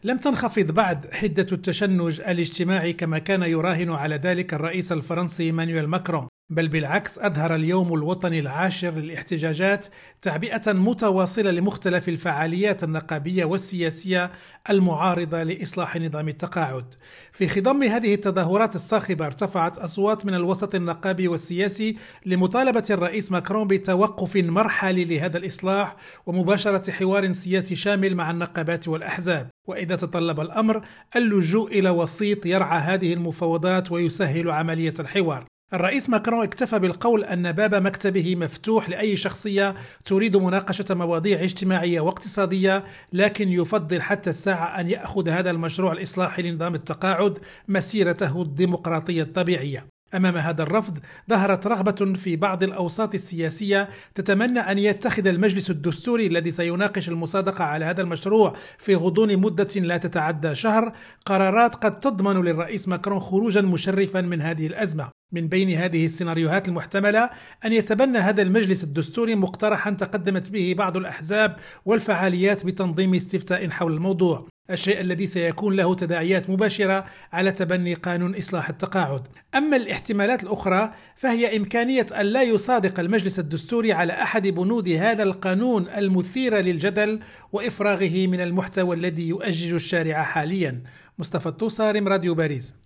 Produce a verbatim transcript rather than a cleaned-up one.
لم تنخفض بعد حدة التشنج الاجتماعي كما كان يراهن على ذلك الرئيس الفرنسي إيمانويل ماكرون، بل بالعكس أظهر اليوم الوطني العاشر للاحتجاجات تعبئة متواصلة لمختلف الفعاليات النقابية والسياسية المعارضة لإصلاح نظام التقاعد. في خضم هذه التظاهرات الصاخبة ارتفعت أصوات من الوسط النقابي والسياسي لمطالبة الرئيس ماكرون بتوقف مرحلي لهذا الإصلاح ومباشرة حوار سياسي شامل مع النقابات والأحزاب، وإذا تطلب الأمر اللجوء إلى وسيط يرعى هذه المفاوضات ويسهل عملية الحوار. الرئيس ماكرون اكتفى بالقول أن باب مكتبه مفتوح لأي شخصية تريد مناقشة مواضيع اجتماعية واقتصادية، لكن يفضل حتى الساعة أن يأخذ هذا المشروع الإصلاحي لنظام التقاعد مسيرته الديمقراطية الطبيعية. أمام هذا الرفض ظهرت رغبة في بعض الأوساط السياسية تتمنى أن يتخذ المجلس الدستوري الذي سيناقش المصادقة على هذا المشروع في غضون مدة لا تتعدى شهر قرارات قد تضمن للرئيس ماكرون خروجا مشرفا من هذه الأزمة. من بين هذه السيناريوهات المحتملة أن يتبنى هذا المجلس الدستوري مقترحا تقدمت به بعض الأحزاب والفعاليات بتنظيم استفتاء حول الموضوع، الشيء الذي سيكون له تداعيات مباشرة على تبني قانون إصلاح التقاعد. أما الاحتمالات الأخرى فهي إمكانية أن لا يصادق المجلس الدستوري على أحد بنود هذا القانون المثيرة للجدل وإفراغه من المحتوى الذي يؤجج الشارع حاليا. مصطفى الطوسارم، راديو باريس.